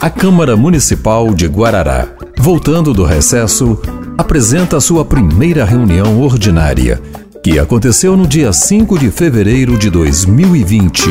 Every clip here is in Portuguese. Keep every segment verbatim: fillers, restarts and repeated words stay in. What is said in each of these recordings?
A Câmara Municipal de Guarará, voltando do recesso, apresenta sua primeira reunião ordinária, que aconteceu no dia cinco de fevereiro de dois mil e vinte.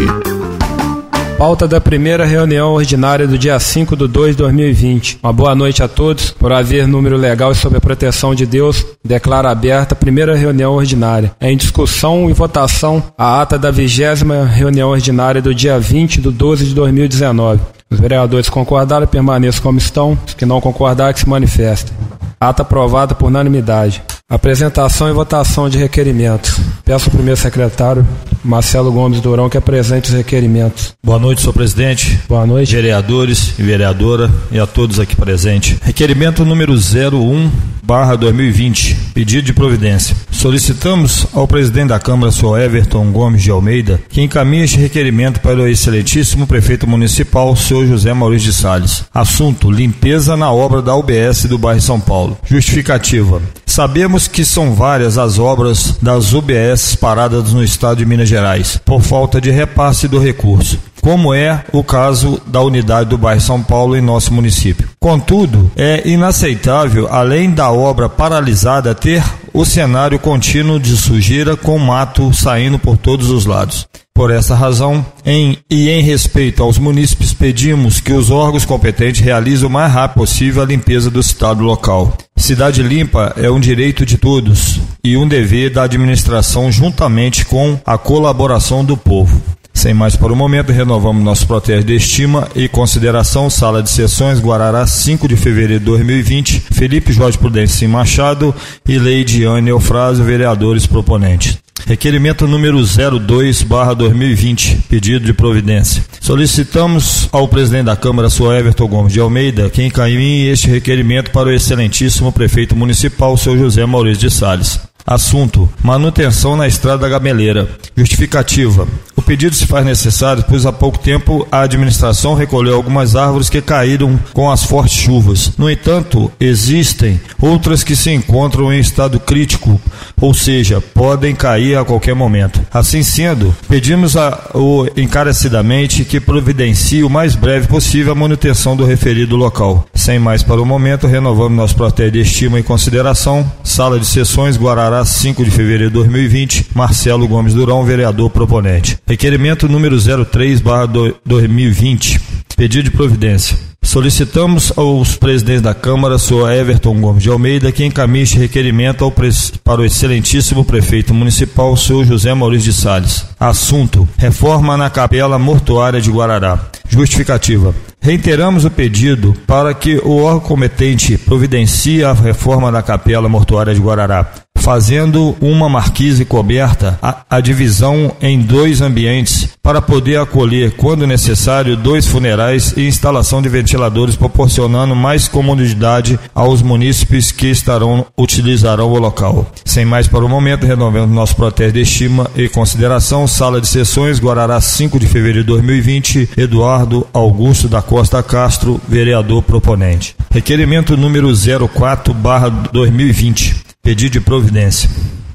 Pauta da primeira reunião ordinária do dia cinco de dois de dois mil e vinte. Uma boa noite a todos. Por haver número legal e sob a proteção de Deus, declaro aberta a primeira reunião ordinária. Em discussão e votação a ata da vigésima reunião ordinária do dia vinte de doze de dois mil e dezenove. Os vereadores concordaram, permaneçam como estão. Os que não concordarem, que se manifestem. Ata aprovada por unanimidade. Apresentação e votação de requerimentos. Peço ao primeiro secretário, Marcelo Gomes Durão, que apresente os requerimentos. Boa noite, senhor presidente. Boa noite. Vereadores e vereadora e a todos aqui presentes. Requerimento número zero um barra dois mil e vinte, pedido de providência. Solicitamos ao presidente da Câmara, senhor Everton Gomes de Almeida, que encaminhe este requerimento para o excelentíssimo prefeito municipal, senhor José Maurício de Salles. Assunto: limpeza na obra da U B S do bairro São Paulo. Justificativa: sabemos que são várias as obras das U B S paradas no estado de Minas Gerais, por falta de repasse do recurso, como é o caso da unidade do bairro São Paulo em nosso município. Contudo, é inaceitável, além da obra paralisada, ter o cenário contínuo de sujeira com mato saindo por todos os lados. Por essa razão, em e em respeito aos munícipes, pedimos que os órgãos competentes realizem o mais rápido possível a limpeza do estado local. Cidade limpa é um direito de todos e um dever da administração, juntamente com a colaboração do povo. Sem mais por um momento, renovamos nosso protesto de estima e consideração. Sala de Sessões, Guarará, cinco de fevereiro de dois mil e vinte. Felipe Jorge Prudêncio Machado e Leidiane Eufrásio, vereadores proponentes. Requerimento número zero dois barra dois mil e vinte, pedido de providência. Solicitamos ao presidente da Câmara, senhor Everton Gomes de Almeida, que encaminhe este requerimento para o excelentíssimo prefeito municipal, senhor José Maurício de Salles. Assunto: manutenção na estrada da Gameleira. Justificativa: o pedido se faz necessário, pois há pouco tempo a administração recolheu algumas árvores que caíram com as fortes chuvas. No entanto, existem outras que se encontram em estado crítico, ou seja, podem cair a qualquer momento. Assim sendo, pedimos a, o, encarecidamente que providencie o mais breve possível a manutenção do referido local. Sem mais para o momento, renovamos nosso protesto de estima e consideração. Sala de Sessões, Guarará, cinco de fevereiro de dois mil e vinte. Marcelo Gomes Durão, vereador proponente. Requerimento número zero três barra dois mil e vinte, pedido de providência. Solicitamos aos presidentes da Câmara, senhor Everton Gomes de Almeida, que encaminhe este requerimento ao pres... para o excelentíssimo prefeito municipal, senhor José Maurício de Salles. Assunto: reforma na capela mortuária de Guarará. Justificativa: reiteramos o pedido para que o órgão competente providencie a reforma da capela mortuária de Guarará, fazendo uma marquise coberta, a, a divisão em dois ambientes, para poder acolher, quando necessário, dois funerais e instalação de ventiladores, proporcionando mais comodidade aos munícipes que estarão, utilizarão o local. Sem mais para o momento, renovamos nosso protesto de estima e consideração. Sala de Sessões, Guarará, cinco de fevereiro de dois mil e vinte. Eduardo Augusto da Costa Castro, vereador proponente. Requerimento número zero quatro barra dois mil e vinte. Pedido de providência.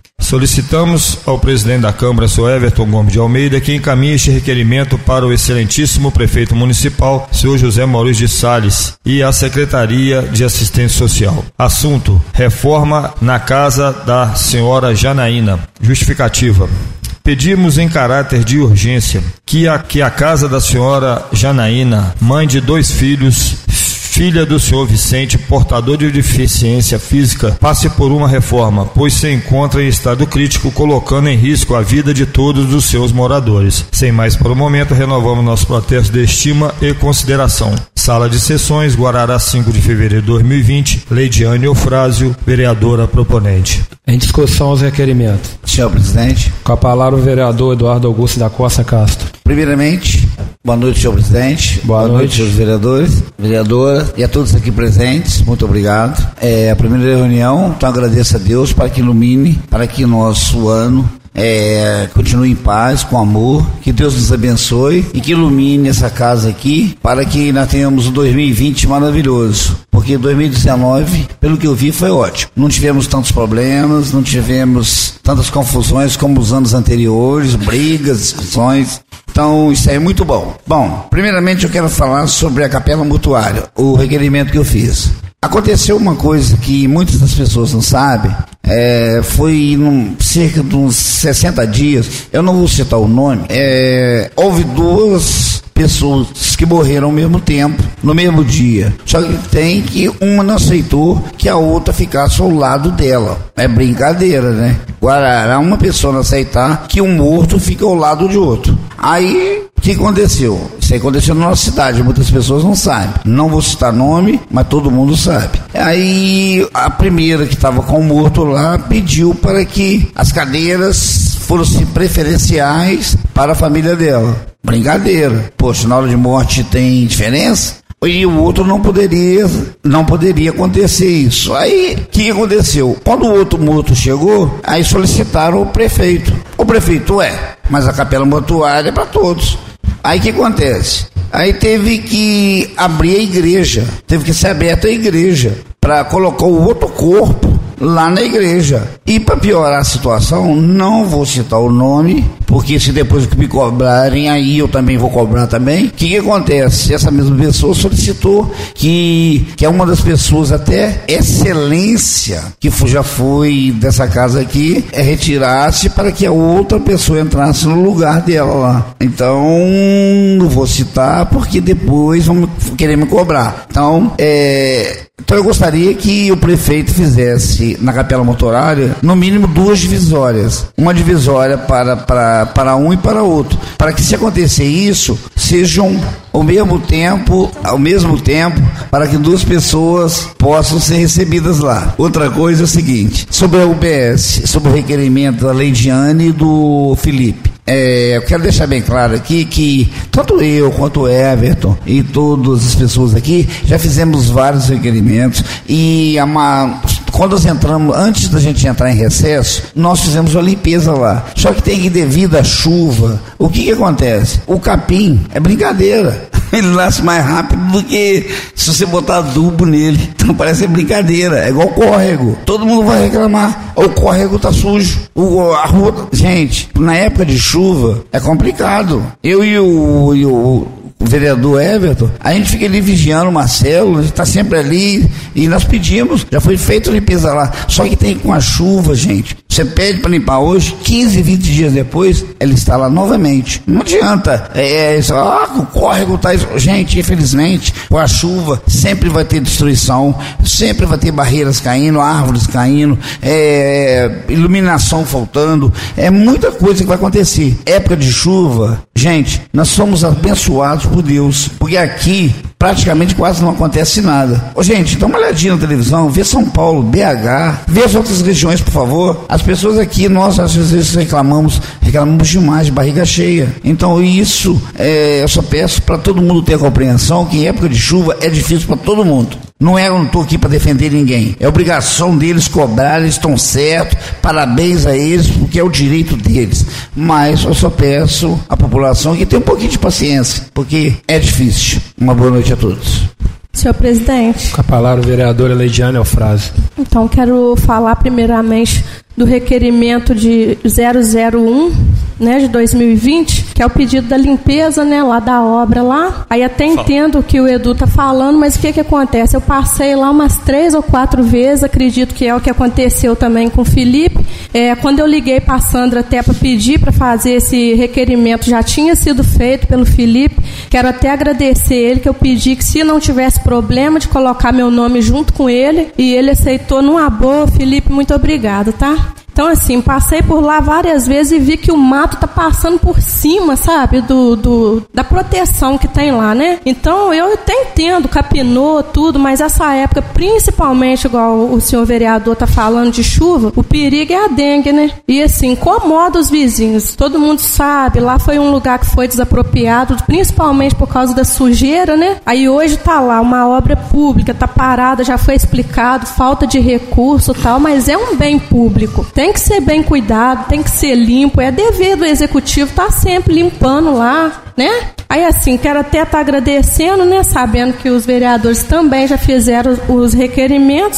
Solicitamos ao presidente da Câmara, senhor Everton Gomes de Almeida, que encaminhe este requerimento para o excelentíssimo prefeito municipal, senhor José Maurício de Salles, e a Secretaria de Assistência Social. Assunto: reforma na casa da senhora Janaína. Justificativa: pedimos em caráter de urgência que a, que a casa da senhora Janaína, mãe de dois filhos, filha do senhor Vicente, portador de deficiência física, passe por uma reforma, pois se encontra em estado crítico, colocando em risco a vida de todos os seus moradores. Sem mais por um momento, renovamos nosso protesto de estima e consideração. Sala de Sessões, Guarará, cinco de fevereiro de dois mil e vinte. Leidiane Eufrásio, vereadora proponente. Em discussão os requerimentos. Senhor presidente. Com a palavra o vereador Eduardo Augusto da Costa Castro. Primeiramente, boa noite, senhor presidente. Boa, boa noite, noite, senhores vereadores, vereadora e a todos aqui presentes. Muito obrigado. É a primeira reunião, então agradeço a Deus para que ilumine, para que nosso ano É, continue em paz, com amor, que Deus nos abençoe e que ilumine essa casa aqui para que nós tenhamos um dois mil e vinte maravilhoso, porque dois mil e dezenove, pelo que eu vi, foi ótimo. Não tivemos tantos problemas, não tivemos tantas confusões como os anos anteriores, brigas, discussões. Então, isso aí é muito bom. Bom, primeiramente eu quero falar sobre a capela mortuária, o requerimento que eu fiz. Aconteceu uma coisa que muitas das pessoas não sabem, é, foi num, cerca de uns sessenta dias, eu não vou citar o nome, é, houve duas pessoas que morreram ao mesmo tempo, no mesmo dia. Só que tem que uma não aceitou que a outra ficasse ao lado dela. É brincadeira, né? Guarará, uma pessoa não aceitar que um morto fica ao lado de outro. Aí, o que aconteceu? Isso aí aconteceu na nossa cidade, muitas pessoas não sabem. Não vou citar nome, mas todo mundo sabe. Aí, a primeira que estava com o morto lá pediu para que as cadeiras fossem preferenciais para a família dela. Brincadeira. Poxa, na hora de morte tem diferença? E o outro não poderia, não poderia acontecer isso. Aí, o que aconteceu? Quando o outro morto chegou, aí solicitaram o prefeito. O prefeito é, mas a capela mortuária é para todos. Aí o que acontece? Aí teve que abrir a igreja, teve que ser aberta a igreja para colocar o outro corpo lá na igreja. E para piorar a situação, não vou citar o nome, porque se depois que me cobrarem, aí eu também vou cobrar também. O que, que acontece? Essa mesma pessoa solicitou que, que é uma das pessoas até excelência, que já foi dessa casa aqui, é retirasse para que a outra pessoa entrasse no lugar dela lá. Então, não vou citar, porque depois vão querer me cobrar. Então, é... Então eu gostaria que o prefeito fizesse na capela mortuária, no mínimo duas divisórias. Uma divisória para, para, para um e para outro. Para que se acontecer isso, sejam ao mesmo tempo, ao mesmo tempo, para que duas pessoas possam ser recebidas lá. Outra coisa é o seguinte, sobre a U B S, sobre o requerimento da Leidiane e do Felipe. É, eu quero deixar bem claro aqui que tanto eu quanto o Everton e todas as pessoas aqui já fizemos vários requerimentos e uma, quando nós entramos, antes da gente entrar em recesso, nós fizemos uma limpeza lá. Só que tem que, devido à chuva, o que que acontece? O capim é brincadeira. Ele nasce mais rápido do que se você botar adubo nele. Então parece brincadeira. É igual córrego. Todo mundo vai reclamar. O córrego tá sujo. O, a rua... Gente, na época de chuva é complicado. Eu e o, e o o vereador Everton, a gente fica ali vigiando o Marcelo, a gente está sempre ali e nós pedimos, já foi feito limpeza lá, só que tem com a chuva, gente, você pede para limpar hoje, quinze, vinte dias depois, ele está lá novamente, não adianta, é, é ah, o córrego tá, gente, infelizmente, com a chuva, sempre vai ter destruição, sempre vai ter barreiras caindo, árvores caindo, é, iluminação faltando, é muita coisa que vai acontecer. Época de chuva, gente, nós somos abençoados por Deus, porque aqui praticamente quase não acontece nada. Ô, gente, dá uma olhadinha na televisão, vê São Paulo, B H, vê as outras regiões, por favor. As pessoas aqui, nós às vezes reclamamos, reclamamos demais de barriga cheia. Então isso, é, eu só peço para todo mundo ter a compreensão que em época de chuva é difícil para todo mundo. Não é, eu não estou aqui para defender ninguém. É obrigação deles cobrar, eles estão certos. Parabéns a eles, porque é o direito deles. Mas eu só peço à população que tenha um pouquinho de paciência, porque é difícil. Uma boa noite a todos. Senhor presidente. Com a palavra, o vereador Leidiane Alfrase. Então, quero falar primeiramente do requerimento de zero zero um, né, de dois mil e vinte, que é o pedido da limpeza, né, lá da obra lá. Aí até entendo o que o Edu tá falando, mas o que que acontece? Eu passei lá umas três ou quatro vezes, acredito que é o que aconteceu também com o Felipe. É, quando eu liguei para a Sandra até para pedir para fazer esse requerimento, já tinha sido feito pelo Felipe. Quero até agradecer ele, que eu pedi que se não tivesse problema de colocar meu nome junto com ele, e ele aceitou numa boa. Felipe, muito obrigado, tá? Então, assim, passei por lá várias vezes e vi que o mato tá passando por cima, sabe, do, do, da proteção que tem lá, né? Então, eu até entendo, capinou tudo, mas essa época, principalmente, igual o senhor vereador tá falando de chuva, o perigo é a dengue, né? E, assim, incomoda os vizinhos. Todo mundo sabe, lá foi um lugar que foi desapropriado, principalmente por causa da sujeira, né? Aí hoje tá lá uma obra pública, tá parada, já foi explicado, falta de recurso e tal, mas é um bem público. Tem Tem que ser bem cuidado, tem que ser limpo, é dever do executivo estar tá sempre limpando lá, né? Aí assim, quero até estar tá agradecendo, né? Sabendo que os vereadores também já fizeram os requerimentos.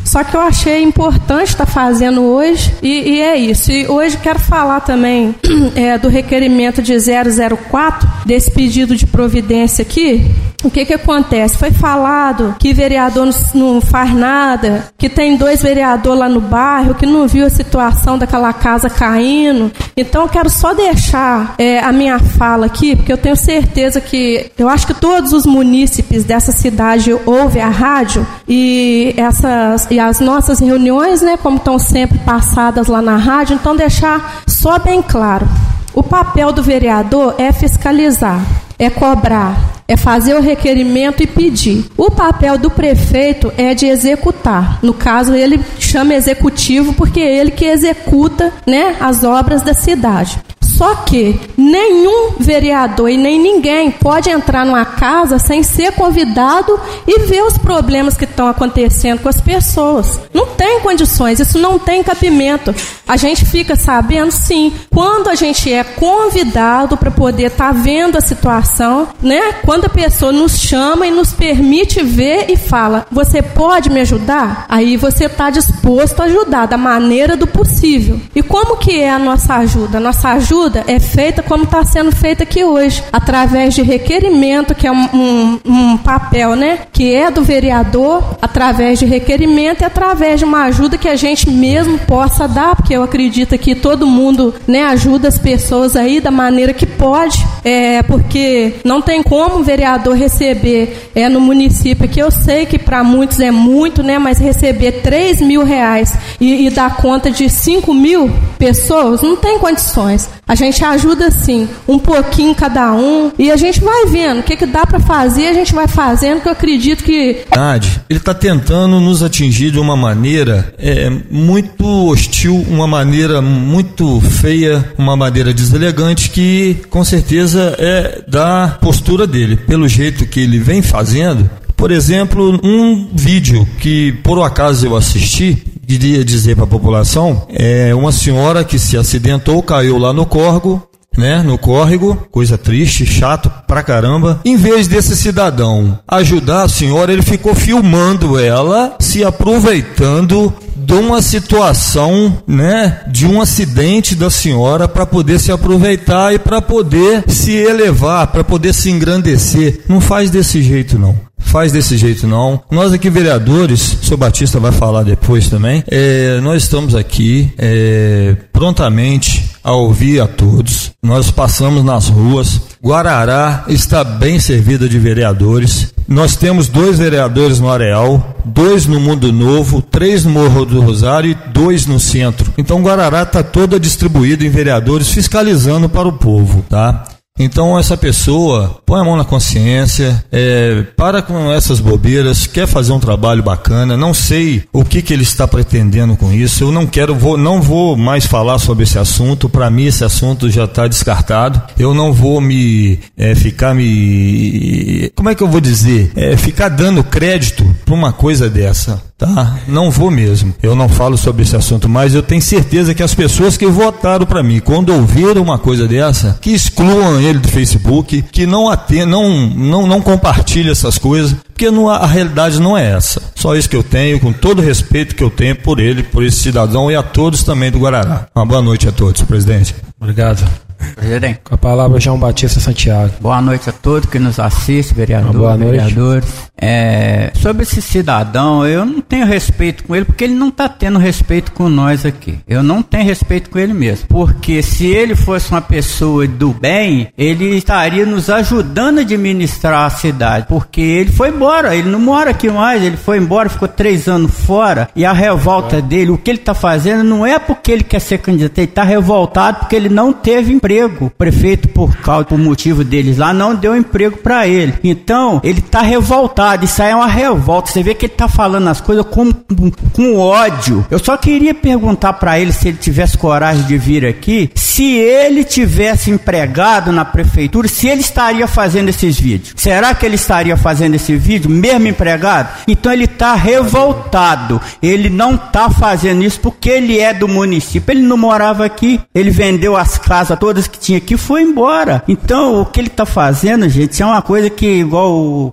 Só que eu achei importante estar fazendo hoje e, e é isso. E hoje quero falar também é, do requerimento de zero zero quatro, desse pedido de providência aqui. O que que acontece? Foi falado que vereador não, não faz nada, que tem dois vereadores lá no bairro, que não viu a situação daquela casa caindo. Então eu quero só deixar é, a minha fala aqui, porque eu tenho certeza que, eu acho que todos os munícipes dessa cidade ouvem a rádio e, essas, e as nossas reuniões, né, como estão sempre passadas lá na rádio, então deixar só bem claro. O papel do vereador é fiscalizar, é cobrar, é fazer o requerimento e pedir. O papel do prefeito é de executar. No caso, ele chama executivo porque é ele que executa, né, as obras da cidade. Só que nenhum vereador e nem ninguém pode entrar numa casa sem ser convidado e ver os problemas que estão acontecendo com as pessoas. Não tem condições, isso não tem cabimento. A gente fica sabendo, sim, quando a gente é convidado para poder estar tá vendo a situação, né? Quando a pessoa nos chama e nos permite ver e fala, você pode me ajudar? Aí você está disposto a ajudar da maneira do possível. E como que é a nossa ajuda? A nossa ajuda é feita como está sendo feita aqui hoje, através de requerimento, que é um, um, um papel, né, que é do vereador, através de requerimento e através de uma ajuda que a gente mesmo possa dar, porque eu acredito que todo mundo, né, ajuda as pessoas aí da maneira que pode, é, porque não tem como o vereador receber é, no município, que eu sei que para muitos é muito, né, mas receber três mil reais e, e dar conta de cinco mil pessoas, não tem condições. A gente ajuda sim, um pouquinho cada um, e a gente vai vendo o que, que dá para fazer, a gente vai fazendo, que eu acredito que... Ele está tentando nos atingir de uma maneira é, muito hostil, uma maneira muito feia, uma maneira deselegante, que com certeza é da postura dele, pelo jeito que ele vem fazendo. Por exemplo, um vídeo que por acaso eu assisti, queria dizer para a população, é uma senhora que se acidentou, caiu lá no córrego, né, no córrego, coisa triste, chato pra caramba. Em vez desse cidadão ajudar a senhora, ele ficou filmando ela, se aproveitando de uma situação, né, de um acidente da senhora, para poder se aproveitar e para poder se elevar, para poder se engrandecer. Não faz desse jeito não. Faz desse jeito não. Nós aqui vereadores, o senhor Batista vai falar depois também, é, nós estamos aqui é, prontamente a ouvir a todos. Nós passamos nas ruas. Guarará está bem servida de vereadores. Nós temos dois vereadores no Areal, dois no Mundo Novo, três no Morro do Rosário e dois no centro. Então Guarará está toda distribuída em vereadores fiscalizando para o povo, tá? Então essa pessoa põe a mão na consciência, é, para com essas bobeiras, quer fazer um trabalho bacana, não sei o que, que ele está pretendendo com isso, eu não quero, vou, não vou mais falar sobre esse assunto, para mim esse assunto já está descartado, eu não vou me, é, ficar me, como é que eu vou dizer, é, ficar dando crédito para uma coisa dessa. Tá? Não vou mesmo. Eu não falo sobre esse assunto, mas eu tenho certeza que as pessoas que votaram para mim, quando ouviram uma coisa dessa, que excluam ele do Facebook, que não atendam, não, não, não compartilhem essas coisas, porque não, a realidade não é essa. Só isso que eu tenho, com todo o respeito que eu tenho por ele, por esse cidadão e a todos também do Guarará. Uma boa noite a todos, presidente. Obrigado. Presidente. Com a palavra, João Batista Santiago. Boa noite a todos que nos assistem, vereador, boa noite. vereadores. É, sobre esse cidadão, eu não tenho respeito com ele, porque ele não está tendo respeito com nós aqui. Eu não tenho respeito com ele mesmo. Porque se ele fosse uma pessoa do bem, ele estaria nos ajudando a administrar a cidade. Porque ele foi embora, ele não mora aqui mais, ele foi embora, ficou três anos fora. E a revolta dele, o que ele está fazendo, não é porque ele quer ser candidato, ele está revoltado porque ele não teve emprego. O prefeito, por causa, por motivo deles lá, não deu emprego para ele. Então, ele tá revoltado. Isso aí é uma revolta. Você vê que ele tá falando as coisas com, com, com ódio. Eu só queria perguntar para ele, se ele tivesse coragem de vir aqui, se ele tivesse empregado na prefeitura, se ele estaria fazendo esses vídeos. Será que ele estaria fazendo esse vídeo, mesmo empregado? Então ele tá revoltado. Ele não tá fazendo isso porque ele é do município. Ele não morava aqui. Ele vendeu as casas todas que tinha aqui, foi embora. Então, o que ele tá fazendo, gente, é uma coisa que, igual o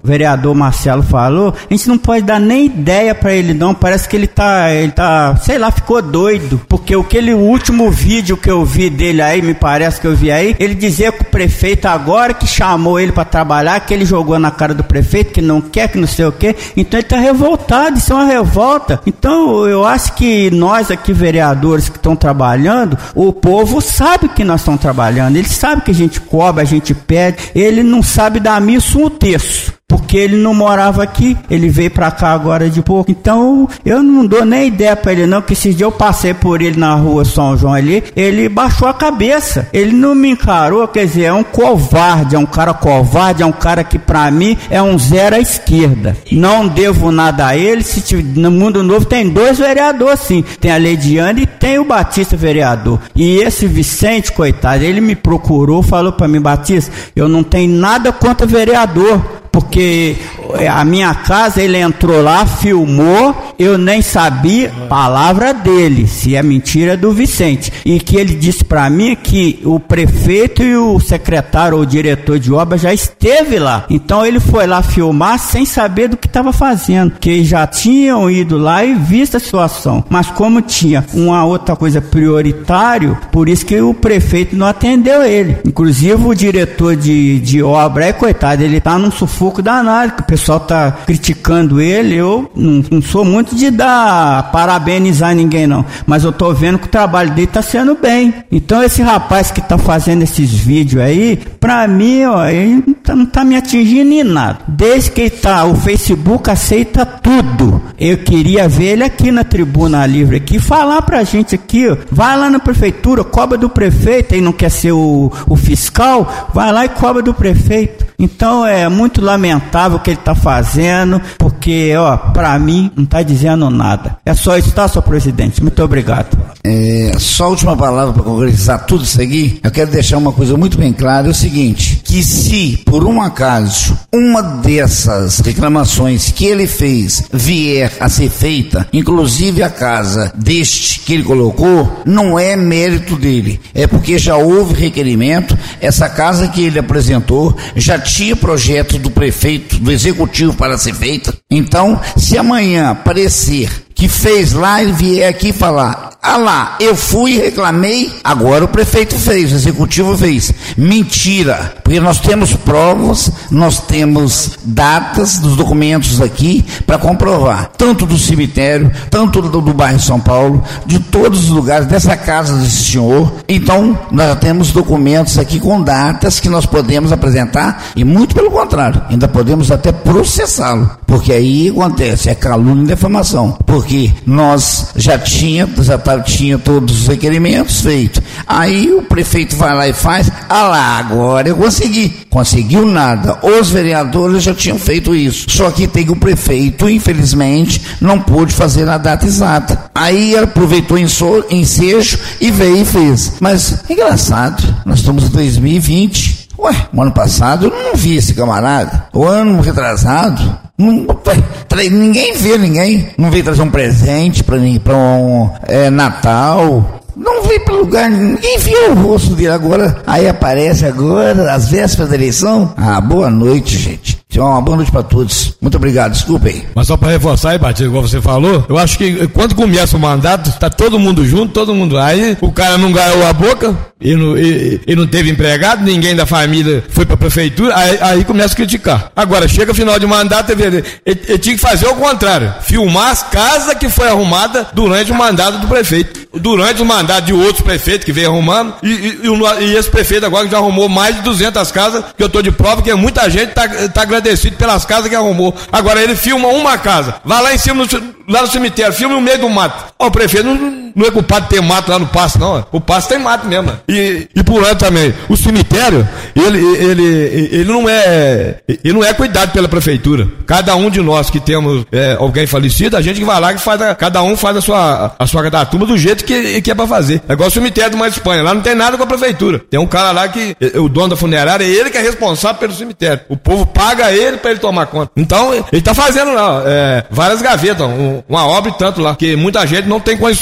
vereador Marcelo falou, a gente não pode dar nem ideia pra ele não, parece que ele tá, ele tá, sei lá, ficou doido, porque aquele último vídeo que eu vi dele aí, me parece que eu vi aí, ele dizia que o prefeito agora que chamou ele pra trabalhar, que ele jogou na cara do prefeito, que não quer, que não sei o que, então ele tá revoltado, isso é uma revolta. Então eu acho que nós aqui, vereadores que estão trabalhando, o povo sabe que nós estamos trabalhando, ele sabe que a gente cobra, a gente pede, ele não sabe dar missa um terço, porque ele não morava aqui, ele veio pra cá agora de pouco. Então eu não dou nem ideia pra ele não, que esses dias eu passei por ele na rua São João ali, ele baixou a cabeça, ele não me encarou, quer dizer, é um covarde, é um cara covarde, é um cara que pra mim é um zero à esquerda. Não devo nada a ele, se tiver, no Mundo Novo tem dois vereadores sim, tem a Leidiane e tem o Batista vereador. E esse Vicente, coitado, ele me procurou, falou pra mim, Batista, eu não tenho nada contra vereador, porque a minha casa, ele entrou lá, filmou, eu nem sabia palavra dele, se é mentira do Vicente, e que ele disse para mim que o prefeito e o secretário ou o diretor de obra já esteve lá, então ele foi lá filmar sem saber do que estava fazendo, que já tinham ido lá e visto a situação, mas como tinha uma outra coisa prioritário, por isso que o prefeito não atendeu ele, inclusive o diretor de, de obra, é coitado, ele tá num sufoco danado, que o pessoal tá criticando ele, eu não, não sou muito de dar, parabenizar ninguém não, mas eu tô vendo que o trabalho dele tá sendo bem, então esse rapaz que tá fazendo esses vídeos aí, pra mim, ó, ele não tá, não tá me atingindo em nada, desde que tá, o Facebook aceita tudo, eu queria ver ele aqui na Tribuna Livre, aqui, falar pra gente aqui, ó, vai lá na prefeitura, cobra do prefeito, aí não quer ser o, o fiscal, vai lá e cobra do prefeito. Então é muito lamentável o que ele está fazendo, porque, ó, para mim não está dizendo nada. É só isso, tá, senhor presidente? Muito obrigado. É, só a última palavra para concretizar tudo isso aqui. Eu quero deixar uma coisa muito bem clara, é o seguinte, que se por um acaso uma dessas reclamações que ele fez vier a ser feita, inclusive a casa deste que ele colocou, não é mérito dele, é porque já houve requerimento, essa casa que ele apresentou já tinha projeto do prefeito, do executivo para ser feita. Então, se amanhã aparecer que fez lá e vier aqui falar, ah lá, eu fui e reclamei, agora o prefeito fez, o executivo fez. Mentira, porque nós temos provas, nós temos datas dos documentos aqui para comprovar, tanto do cemitério, tanto do, do bairro São Paulo, de todos os lugares, dessa casa desse senhor. Então, nós já temos documentos aqui com datas que nós podemos apresentar, e muito pelo contrário, ainda podemos até processá-lo, porque aí acontece, é calúnia e defamação, porque nós já tinha, já tinha todos os requerimentos feitos, aí o prefeito vai lá e faz, ah lá, agora eu consegui, conseguiu nada, os vereadores já tinham feito isso, só que tem o prefeito, infelizmente, não pôde fazer na data exata, aí ele aproveitou ensejo e veio e fez, mas é engraçado, nós estamos em dois mil e vinte, ué, no ano passado eu não vi esse camarada, o ano retrasado, não, ninguém vê ninguém, não veio trazer um presente para um é, Natal, não veio para lugar, ninguém viu o rosto dele agora, aí aparece agora, às vésperas da eleição. Ah, boa noite, gente. Uma boa noite para todos. Muito obrigado, desculpem. Mas só para reforçar aí, Batista, igual você falou, eu acho que quando começa o mandato, tá todo mundo junto, todo mundo aí, o cara não ganhou a boca, e não, e, e não teve empregado, ninguém da família foi pra prefeitura, aí, aí começa a criticar. Agora, chega final de mandato, ele, ele, ele tinha que fazer o contrário, filmar as casas que foi arrumada durante o mandato do prefeito. Durante o mandato de outros prefeitos que veio arrumando, e, e, e, e esse prefeito agora que já arrumou mais de duzentas casas, que eu tô de prova que muita gente tá, tá agradecido pelas casas que arrumou. Agora ele filma uma casa, vai lá em cima, no, lá no cemitério, filma no meio do mato. Ó, o prefeito não, não é culpado de ter mato lá no pasto, não. O pasto tem mato mesmo. E, e por lá também, o cemitério, ele, ele, ele, não é, ele não é cuidado pela prefeitura. Cada um de nós que temos é, alguém falecido, a gente que vai lá, que faz a, cada um faz a sua, a sua da turma do jeito que, que é pra fazer. É igual o cemitério do Mais Espanha, lá não tem nada com a prefeitura. Tem um cara lá que, o dono da funerária, é ele que é responsável pelo cemitério. O povo paga ele pra ele tomar conta. Então, ele tá fazendo lá, é, várias gavetas, um, uma obra e tanto lá, que muita gente não tem condições de pagar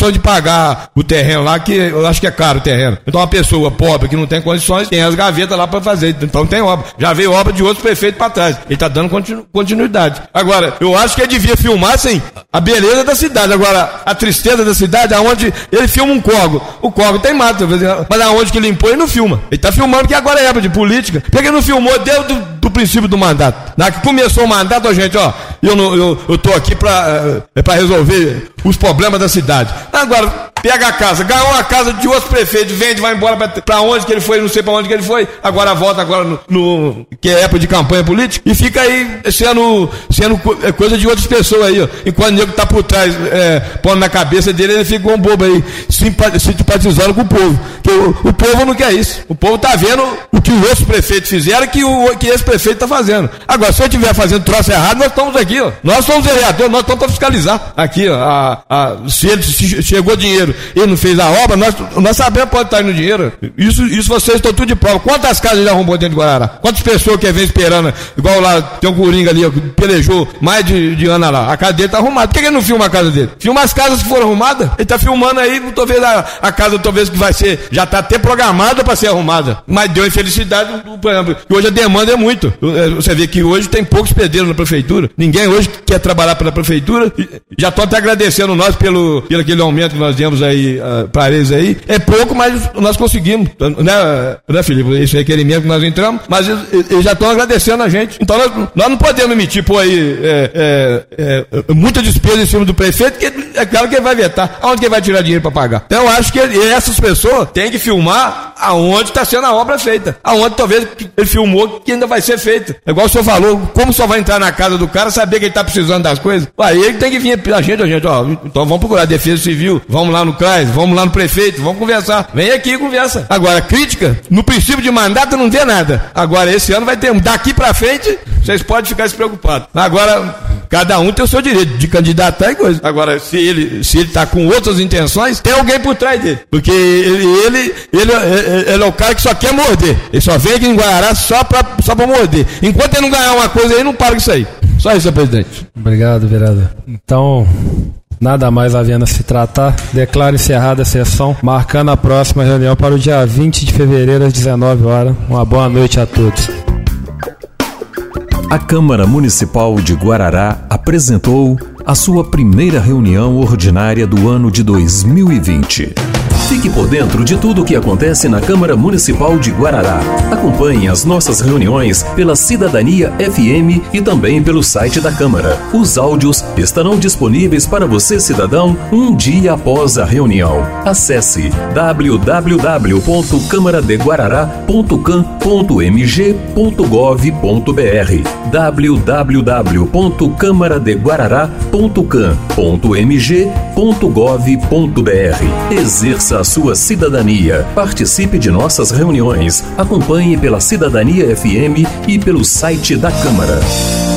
pagar o terreno lá, que eu acho que é caro o terreno. Então uma pessoa pobre que não tem condições, tem as gavetas lá para fazer, então tem obra. Já veio obra de outros prefeitos para trás. Ele tá dando continu, continuidade. Agora, eu acho que ele devia filmar, assim, a beleza da cidade. Agora, a tristeza da cidade, aonde ele filma um córrego. O córrego tem mato, mas aonde que ele limpou, ele não filma. Ele tá filmando que agora é época de política. Por que ele não filmou desde o do princípio do mandato? Na que começou o mandato, ó, gente, ó, eu, não, eu, eu tô aqui para é, para resolver os problemas da cidade. Agora, pega a casa, ganhou uma casa de outro prefeito, vende, vai embora pra, pra onde que ele foi, não sei pra onde que ele foi, agora volta agora no, no que é época de campanha política, e fica aí sendo, sendo coisa de outras pessoas aí, ó. Enquanto o nego tá por trás, é, pondo na cabeça dele, ele fica um bobo aí, simpatizando com o povo. Que o, o povo não quer isso. O povo tá vendo o que os outros prefeitos fizeram, que o que esse prefeito tá fazendo. Agora, se eu estiver fazendo troço errado, nós estamos aqui, ó. Nós somos vereadores, nós estamos para fiscalizar. Aqui, ó, a, a, se ele se chegou dinheiro, ele não fez a obra, nós, nós sabemos pode estar indo dinheiro. Isso, isso vocês estão tudo de prova. Quantas casas ele arrumou dentro de Guarará? Quantas pessoas que vem esperando, igual lá, tem um Coringa ali, ó, que pelejou mais de, de ano lá. A casa dele tá arrumada. Por que ele não filma a casa dele? Filma as casas que foram arrumadas. Ele tá filmando aí, talvez a, a casa, talvez que vai ser, já tá até programada para ser arrumada. Mas deu infelicidade, por exemplo, que hoje a demanda é muito. Você vê que hoje tem poucos pedreiros na prefeitura. Ninguém hoje quer trabalhar pela prefeitura. Já estou até agradecendo nós pelo, pelo aquele aumento que nós demos aí uh, para eles aí. É pouco, mas nós conseguimos. Né, né Felipe? Esse requerimento que nós entramos, mas eles, eles já estão agradecendo a gente. Então nós, nós não podemos emitir por aí é, é, é, muita despesa em cima do prefeito, que é claro que ele vai vetar. Aonde que ele vai tirar dinheiro para pagar? Então eu acho que ele, essas pessoas têm que filmar aonde está sendo a obra feita. Aonde talvez ele filmou que ainda vai ser feito. É igual o senhor falou, como só vai entrar na casa do cara, saber que ele está precisando das coisas? Aí ele tem que vir a gente, a gente, ó, então vamos procurar a Defesa Civil, vamos lá no C R A S, vamos lá no prefeito, vamos conversar. Vem aqui e conversa. Agora, crítica, no princípio de mandato não vê nada. Agora, esse ano vai ter, daqui pra frente, vocês podem ficar se preocupados. Agora, cada um tem o seu direito de candidatar e coisa. Agora, se ele se ele tá com outras intenções, tem alguém por trás dele. Porque ele, ele, ele, ele, ele é o cara que só quer morder. Ele só vem aqui em Guarará só pra, só pra morder. Enquanto ele não ganhar uma coisa aí, não para com isso aí. Só isso, senhor presidente. Obrigado, vereador. Então, nada mais havendo a se tratar, declaro encerrada a sessão, marcando a próxima reunião para o dia vinte de fevereiro às dezenove horas. Uma boa noite a todos. A Câmara Municipal de Guarará apresentou a sua primeira reunião ordinária do ano de dois mil e vinte. Fique por dentro de tudo o que acontece na Câmara Municipal de Guarará. Acompanhe as nossas reuniões pela Cidadania F M e também pelo site da Câmara. Os áudios estarão disponíveis para você, cidadão, um dia após a reunião. Acesse w w w ponto câmara de guarará ponto cam ponto m g ponto gov ponto b r w w w ponto câmara de guarará ponto cam ponto m g ponto gov ponto b r. Exerça a sua cidadania. Participe de nossas reuniões. Acompanhe pela Cidadania F M e pelo site da Câmara.